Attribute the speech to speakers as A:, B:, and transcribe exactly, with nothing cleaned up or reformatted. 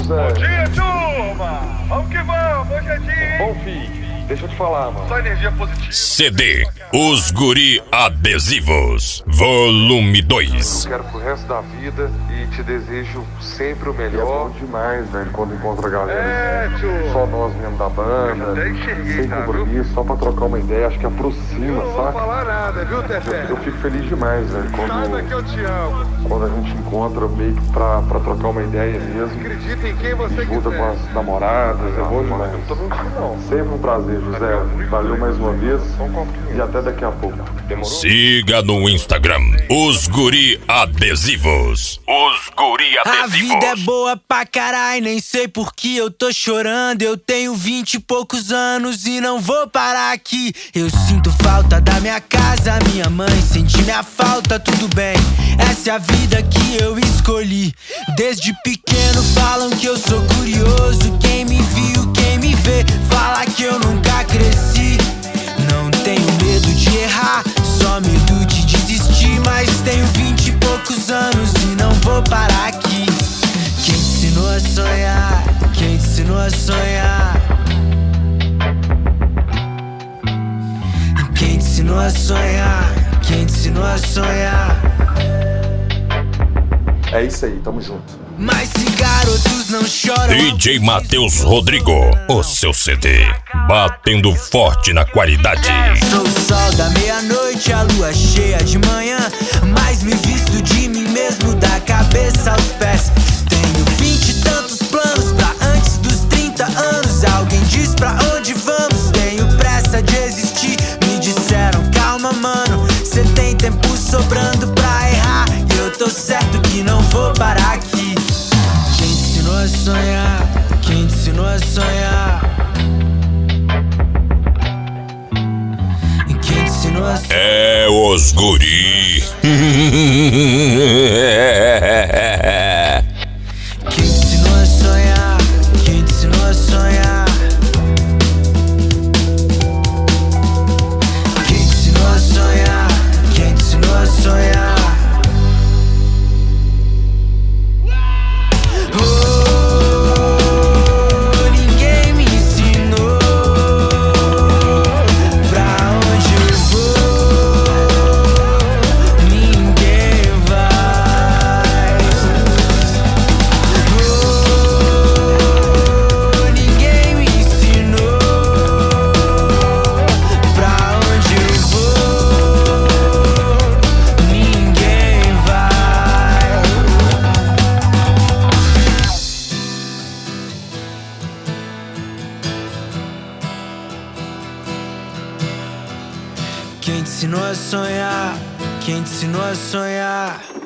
A: Zé.
B: Bom dia, turma! Vamos que vamos, hoje é dia.
A: Bom, filho, deixa eu te falar, mano.
B: Só energia positiva.
C: C D Os Guri Adesivos, volume dois.
A: Eu quero pro resto da vida e te desejo sempre o melhor. É bom demais, velho, quando encontra a galera.
B: É, tio.
A: Só nós mesmo da banda.
B: Eu até enxerguei,
A: sem
B: tá,
A: compromisso, só pra trocar uma ideia. Acho que aproxima,
B: Eu não vou
A: saca?
B: falar nada, viu,
A: Eu,
B: Tefé?
A: eu fico feliz demais, velho,
B: Saiba que
A: quando,
B: eu te amo.
A: quando a gente encontra meio que pra, pra trocar uma ideia mesmo.
B: Acredita em quem você
A: E junta
B: quiser.
A: com as namoradas, é bom demais.
B: Eu não tô mentindo, não.
A: Sempre um prazer, José. Valeu mais uma vez e até daqui a pouco. Demorou?
C: Siga no Instagram Os Guri Adesivos. Os Guri Adesivos.
D: A vida é boa pra caralho, nem sei por que eu tô chorando. Eu tenho vinte e poucos anos e não vou parar aqui. Eu sinto falta da minha casa, minha mãe sente minha falta, tudo bem. Essa é a vida que eu escolhi. Desde pequeno falam que eu sou curioso. Quem me viu, quem me vê, fala que eu nunca cresci. Não tenho medo de errar, só medo de desistir. Mas tenho vinte e poucos anos e não vou parar aqui. Quem te ensinou a sonhar? Quem te ensinou a sonhar? Quem te ensinou a sonhar? Quem te ensinou a sonhar?
A: É isso aí, tamo junto.
D: Mas se garotos não choram,
C: D J Matheus Rodrigo, o seu C D, batendo forte na qualidade.
D: sou o sol da meia-noite, a lua cheia de manhã. Mas me visto de mim mesmo, da cabeça aos pés. Tenho vinte e tantos planos pra antes dos trinta anos. Alguém diz pra onde vamos, tenho pressa de existir. Me disseram, calma mano, cê tem tempo sobrando pra errar. E eu tô certo que não vou parar aqui. Quem te ensinou a sonhar? Quem te ensinou a sonhar? Quem te ensinou a sonhar?
C: É os Guri.
D: Quem te ensinou a sonhar? Quem te ensinou a sonhar? Quem te ensinou a sonhar? Quem te ensinou a sonhar? Oh, ninguém me ensinou pra onde eu vou. Ninguém vai. Oh, ninguém me ensinou pra onde eu vou. Ninguém vai. Quem te ensinou a sonhar? Quem te ensinou a sonhar?